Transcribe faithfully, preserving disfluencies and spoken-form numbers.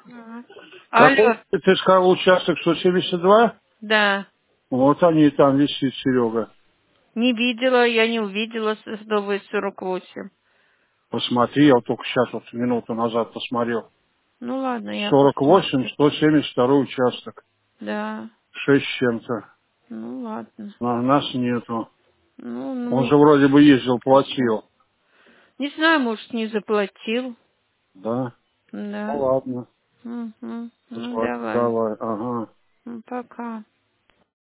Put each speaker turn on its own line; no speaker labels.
Ага.
Какой
Алло,
ты сказал участок сто семьдесят два?
да.
Вот они и там висит, Серега.
Не видела, я не увидела садовые сорок восемь.
Посмотри, я вот только сейчас вот минуту назад посмотрел.
Ну ладно, я
сорок восемь,
посмотрю.
сто семьдесят второй участок.
Да.
Шесть с чем-то.
Ну ладно.
А нас нету.
Ну,
Он
ну,
же вроде бы ездил,
хорошо.
платил.
Не знаю, может, не заплатил.
Да? Ну
Да.
ладно.
Угу. Ну,
Вот,
давай.
давай, ага.
Ну, пока.